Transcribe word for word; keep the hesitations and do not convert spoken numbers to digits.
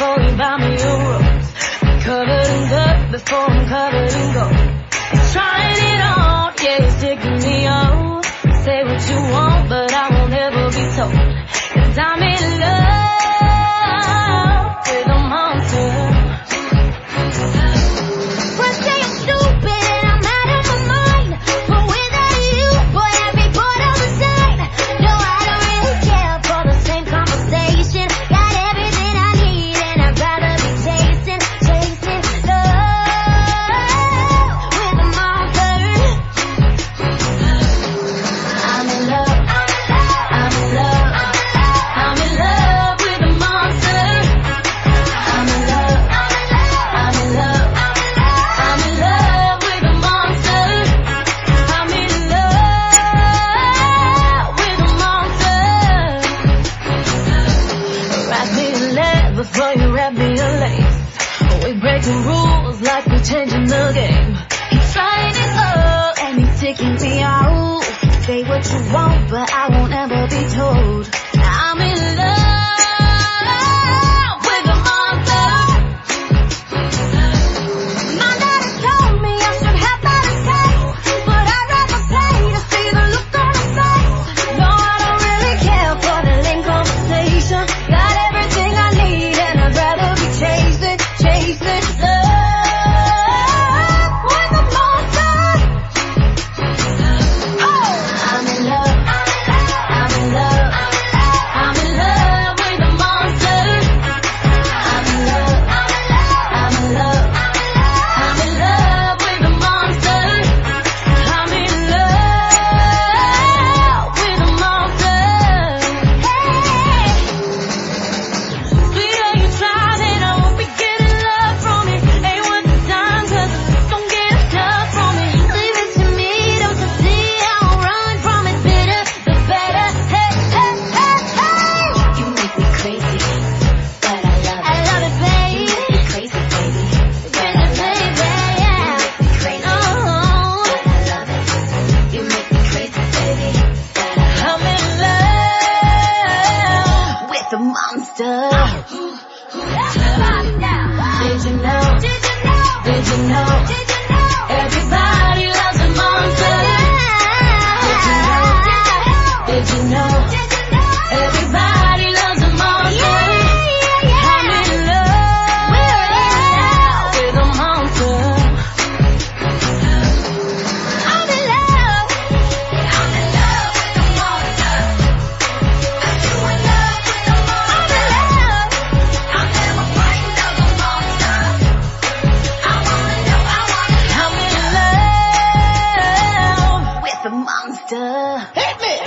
before you buy me a rose. Covered in dirt before I'm covered in gold. He's trying it on, yeah, he's taking me on. Say what you want, but I won't ever be told. 'Cause I'm in love with a monster. First day I'm stupid and I'm out of my mind, but without you, boy, I'd be bored all the time. No, I don't really care for the same conversation. Got everything I need and I'd rather be chasing, chasing love with a monster. I'm in love, I'm in love, I'm in love with a monster. I'm in love, I'm in love, I'm in love with a monster. I'm in love with a monster. Wrap me in lead before you wrap me in lace. We breaking rules like we're changing the game. He's trying it up and he's taking me out. Say what you want, but I won't ever be told. I'm in love with a monster. My daddy told me I should have better taste, but I'd rather pay to see the look on his face. No, I don't really care for the lame conversation. Got everything I need and I'd rather be chasing, chasing love with a monster. I'm in love, I'm in love, I'm in love with a monster. I'm in love, I'm in love, I'm in love with a monster. I'm in love with a monster. Sweeter you tried and I won't be getting love from it. Ain't worth the time 'cause don't get enough from it. Leave it to me, don't you see? I won't run from it. Bitter, the better. Hey, hey, hey, hey. You make me crazy, but I love I it. love it, baby. You make me crazy, baby, but I Crazy, love it. baby, You yeah. make me crazy, Oh, but I love it. You make me crazy, baby, but I love it. I'm in love with the monster. Did you know? did you know? Did you know? Did you know? Everybody loves a monster. Did you know? Did you know? Did you know? Everybody loves a monster. Yeah, yeah, I'm yeah. in love with a monster. I'm in love. I'm in love with a monster. Are you in love with a monster? I'm in love. I'll never find another monster. I wanna know, I wanna know. I'm in love with a monster. Hit me.